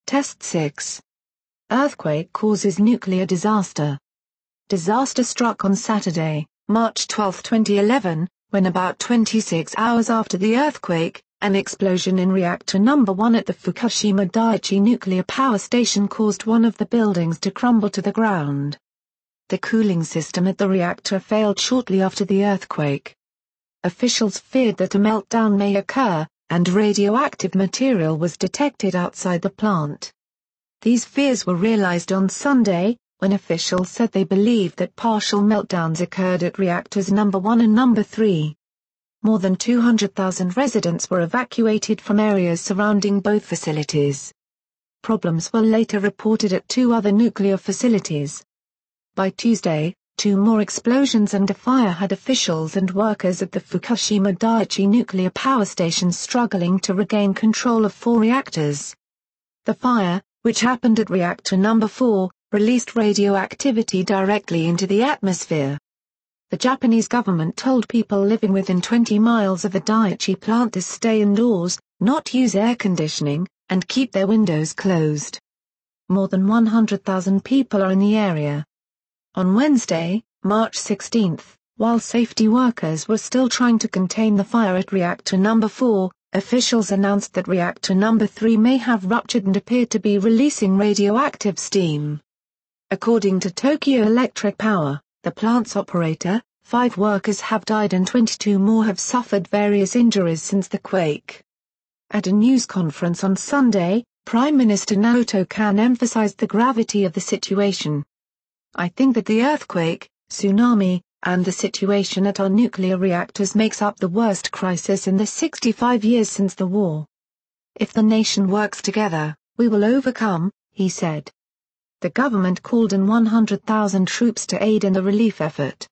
Test 6. Earthquake causes nuclear disaster. Disaster struck on Saturday, March 12, 2011, when about 26 hours after the earthquake, an explosion in reactor number 1 at the Fukushima Daiichi nuclear power station caused one of the buildings to crumble to the ground. The cooling system at the reactor failed shortly after the earthquake. Officials feared that a meltdown may occur, and radioactive material was detected outside the plant. These fears were realized on Sunday, when officials said they believed that partial meltdowns occurred at reactors number 1 and number 3. More than 200,000 residents were evacuated from areas surrounding both facilities. Problems were later reported at 2 other nuclear facilities. By Tuesday, 2 more explosions and a fire had officials and workers at the Fukushima Daiichi nuclear power station struggling to regain control of 4 reactors. The fire, which happened at reactor number 4, released radioactivity directly into the atmosphere. The Japanese government told people living within 20 miles of the Daiichi plant to stay indoors, not use air conditioning, and keep their windows closed. More than 100,000 people are in the area. On Wednesday, March 16, while safety workers were still trying to contain the fire at reactor number 4, officials announced that reactor number 3 may have ruptured and appeared to be releasing radioactive steam. According to Tokyo Electric Power, the plant's operator, 5 workers have died and 22 more have suffered various injuries since the quake. At a news conference on Sunday, Prime Minister Naoto Kan emphasized the gravity of the situation. "I think that the earthquake, tsunami, and the situation at our nuclear reactors makes up the worst crisis in the 65 years since the war. If the nation works together, we will overcome," he said. The government called in 100,000 troops to aid in the relief effort.